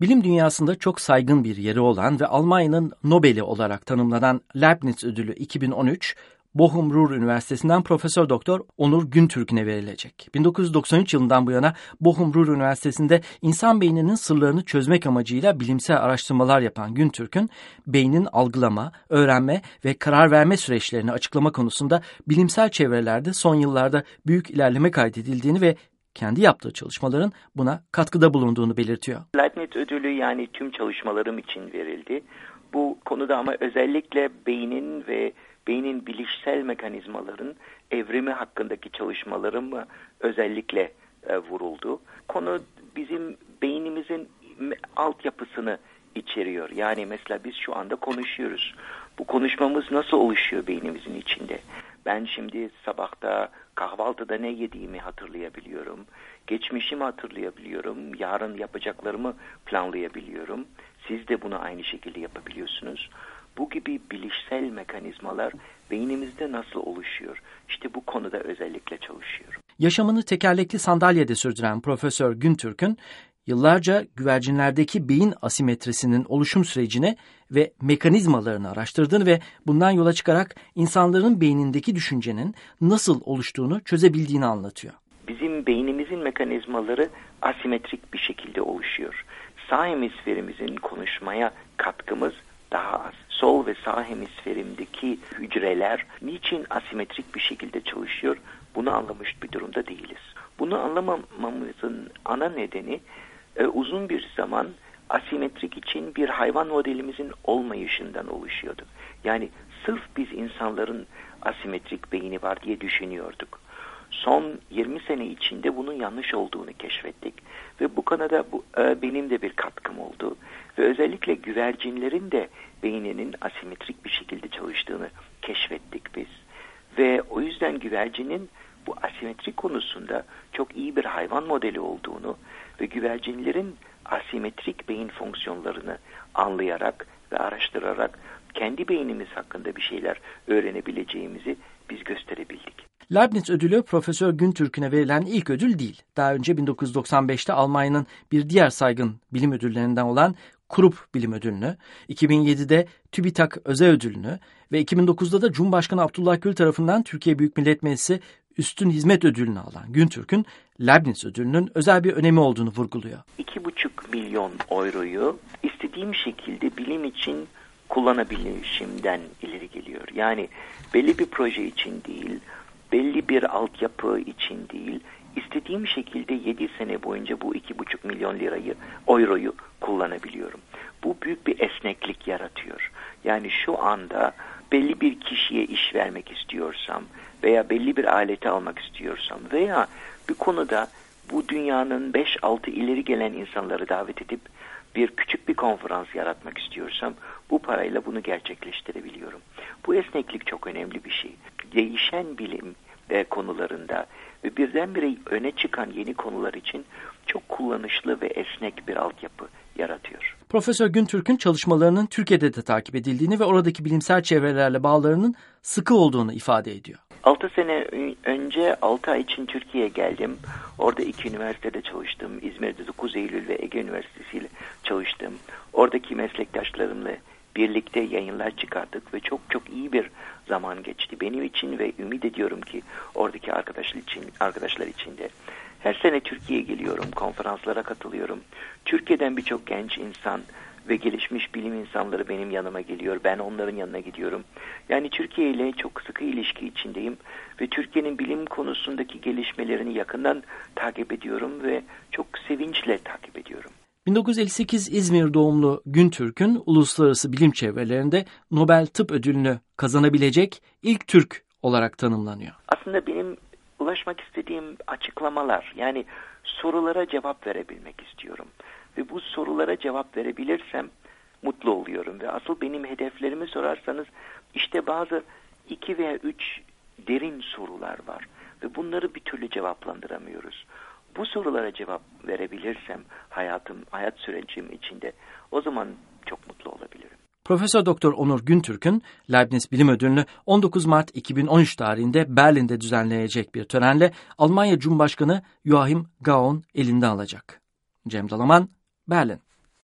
Bilim dünyasında çok saygın bir yeri olan ve Almanya'nın Nobel'i olarak tanımlanan Leibniz Ödülü 2013, Bochum Ruhr Üniversitesi'nden Profesör Doktor Onur Güntürk'üne verilecek. 1993 yılından bu yana Bochum Ruhr Üniversitesi'nde insan beyninin sırlarını çözmek amacıyla bilimsel araştırmalar yapan Güntürk'ün beynin algılama, öğrenme ve karar verme süreçlerini açıklama konusunda bilimsel çevrelerde son yıllarda büyük ilerleme kaydedildiğini ve kendi yaptığı çalışmaların buna katkıda bulunduğunu belirtiyor. Leibniz ödülü yani tüm çalışmalarım için verildi. Bu konuda ama özellikle beynin bilişsel mekanizmaların evrimi hakkındaki çalışmalarım özellikle vuruldu. Konu bizim beynimizin altyapısını içeriyor. Yani mesela biz şu anda konuşuyoruz. Bu konuşmamız nasıl oluşuyor beynimizin içinde? Ben şimdi sabahta kahvaltıda ne yediğimi hatırlayabiliyorum. Geçmişimi hatırlayabiliyorum. Yarın yapacaklarımı planlayabiliyorum. Siz de bunu aynı şekilde yapabiliyorsunuz. Bu gibi bilişsel mekanizmalar beynimizde nasıl oluşuyor? İşte bu konuda özellikle çalışıyorum. Yaşamını tekerlekli sandalyede sürdüren Profesör Güntürk'ün yıllarca güvercinlerdeki beyin asimetrisinin oluşum sürecini ve mekanizmalarını araştırdığını ve bundan yola çıkarak insanların beynindeki düşüncenin nasıl oluştuğunu çözebildiğini anlatıyor. Bizim beynimizin mekanizmaları asimetrik bir şekilde oluşuyor. Sağ hemisferimizin konuşmaya katkımız daha az. Sol ve sağ hemisferimdeki hücreler niçin asimetrik bir şekilde çalışıyor? Bunu anlamış bir durumda değiliz. Bunu anlamamamızın ana nedeni uzun bir zaman asimetrik için bir hayvan modelimizin olmayışından oluşuyordu. Yani sırf biz insanların asimetrik beyni var diye düşünüyorduk. Son 20 sene içinde bunun yanlış olduğunu keşfettik ve bu konuda benim de bir katkım oldu ve özellikle güvercinlerin de beyninin asimetrik bir şekilde çalıştığını keşfettik biz ve o yüzden güvercinin bu asimetrik konusunda çok iyi bir hayvan modeli olduğunu ve güvercinlerin asimetrik beyin fonksiyonlarını anlayarak ve araştırarak kendi beynimiz hakkında bir şeyler öğrenebileceğimizi biz gösterebildik. Leibniz ödülü Profesör Güntürk'üne verilen ilk ödül değil. Daha önce 1995'te Almanya'nın bir diğer saygın bilim ödüllerinden olan Krupp Bilim Ödülünü, 2007'de TÜBİTAK Özel Ödülünü ve 2009'da da Cumhurbaşkanı Abdullah Gül tarafından Türkiye Büyük Millet Meclisi Üstün Hizmet Ödülünü alan Güntürk'ün Leibniz Ödülü'nün özel bir önemi olduğunu vurguluyor. 2,5 milyon euroyu istediğim şekilde bilim için kullanabilişimden ileri geliyor. Yani belli bir proje için değil, belli bir altyapı için değil, istediğim şekilde 7 sene boyunca bu 2,5 milyon euroyu kullanabiliyorum. Bu büyük bir esneklik yaratıyor. Yani şu anda belli bir kişiye iş vermek istiyorsam veya belli bir aleti almak istiyorsam veya bir konuda bu dünyanın 5-6 ileri gelen insanları davet edip küçük bir konferans yaratmak istiyorsam bu parayla bunu gerçekleştirebiliyorum. Bu esneklik çok önemli bir şey. Değişen bilim konularında ve birdenbire öne çıkan yeni konular için çok kullanışlı ve esnek bir altyapı yaratıyor. Profesör Güntürk'ün çalışmalarının Türkiye'de de takip edildiğini ve oradaki bilimsel çevrelerle bağlarının sıkı olduğunu ifade ediyor. 6 sene önce 6 ay için Türkiye'ye geldim. Orada 2 üniversitede çalıştım. İzmir'de 9 Eylül ve Ege Üniversitesi ile çalıştım. Oradaki meslektaşlarımla birlikte yayınlar çıkardık ve çok çok iyi bir zaman geçti benim için ve ümit ediyorum ki oradaki arkadaşlar için de. Her sene Türkiye'ye geliyorum, konferanslara katılıyorum. Türkiye'den birçok genç insan ve gelişmiş bilim insanları benim yanıma geliyor. Ben onların yanına gidiyorum. Yani Türkiye ile çok sıkı ilişki içindeyim ve Türkiye'nin bilim konusundaki gelişmelerini yakından takip ediyorum ve çok sevinçle takip ediyorum. 1958 İzmir doğumlu Güntürk'ün uluslararası bilim çevrelerinde Nobel Tıp Ödülünü kazanabilecek ilk Türk olarak tanımlanıyor. Aslında benim ulaşmak istediğim açıklamalar, yani sorulara cevap verebilmek istiyorum. Ve bu sorulara cevap verebilirsem mutlu oluyorum. Ve asıl benim hedeflerimi sorarsanız işte bazı 2 veya 3 derin sorular var. Ve bunları bir türlü cevaplandıramıyoruz. Bu sorulara cevap verebilirsem hayat sürecim içinde o zaman çok mutlu olabilirim. Profesör Doktor Onur Güntürk'ün Leibniz Bilim Ödülünü 19 Mart 2013 tarihinde Berlin'de düzenlenecek bir törenle Almanya Cumhurbaşkanı Joachim Gauck'un elinden alacak. Cem Dalaman, Berlin.